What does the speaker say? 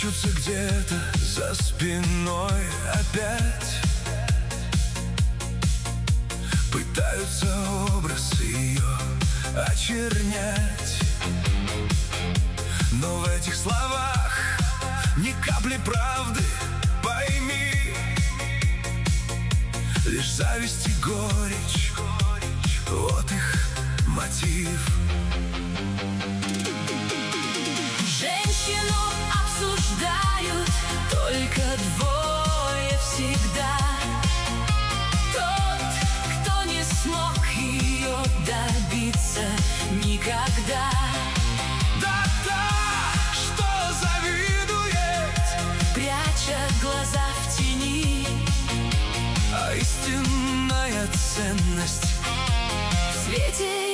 Шепчутся где-то за спиной опять, пытаются образ ее очернять. Но в этих словах ни капли правды, пойми. Лишь зависть и горечь, вот их мотив. Женщину обсуждают только двое всегда. Тот, кто не смог ее добиться никогда. Да та, что завидует, Пряча глаза в тени, а истинная ценность в свете